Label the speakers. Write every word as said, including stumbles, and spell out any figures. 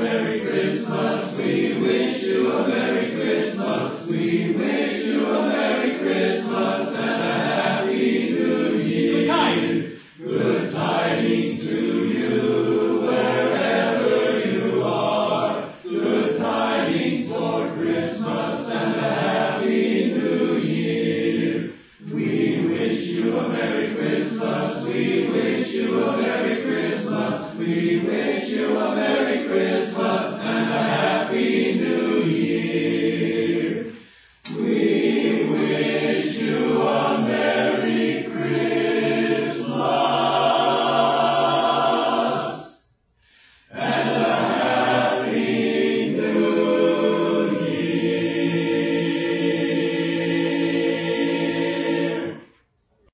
Speaker 1: Merry Christmas. We wish you a Merry Christmas. We wish you a Merry Christmas and a Happy New Year.